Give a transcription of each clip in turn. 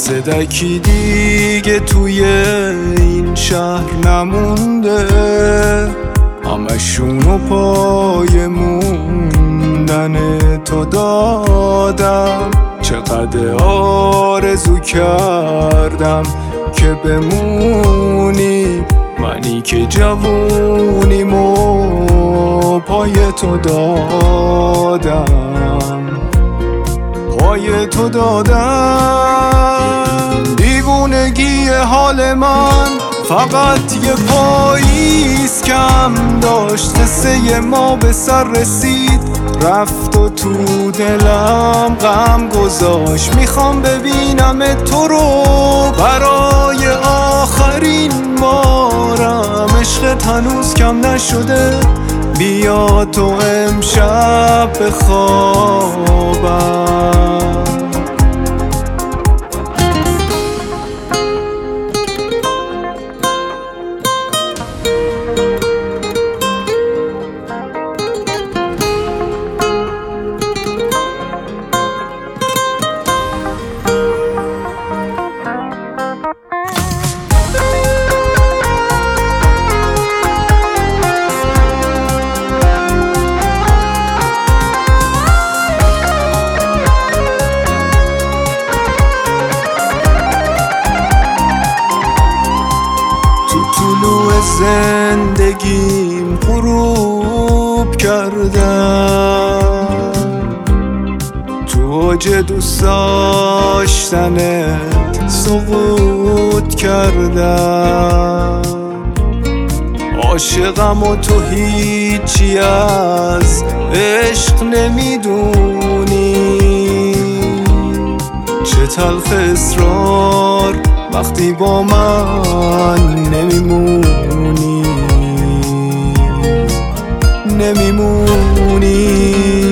صدکی دیگه توی این شهر نمونده، همشونو پای موندن تو دادم. چقدر آرزو کردم که بمونی، منی که جوونیمو پای تو دادم، پای تو دادم. دیوونگی حال من فقط یه پاییز کم داشت، قصه ما به سر رسید رفت و تو دلم غم گذاشت. میخوام ببینم تو رو برای آخرین بارم، عشقت هنوز کم نشده، بیا تو امشب بخوابم. طلوع زندگیم غروب کردم، تو اوج دوست داشتنت سقوط کردم. عاشقم و تو هیچی از عشق نمیدونی، چه تلخ اصرار وقتی با من نمیمونی، نمیمونی.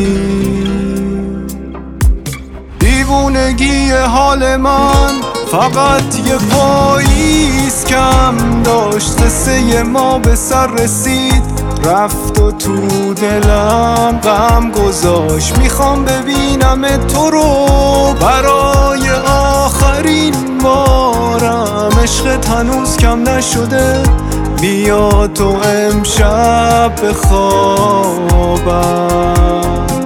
دیوونگی حال من فقط یه پاییز کم داشت، قصه ما به سر رسید رفت و تو دلم غم گذاشت. میخوام ببینم تو رو برای آخرین بارم، عشقت هنوز کم نشده، بیا تو امشب بخوابم.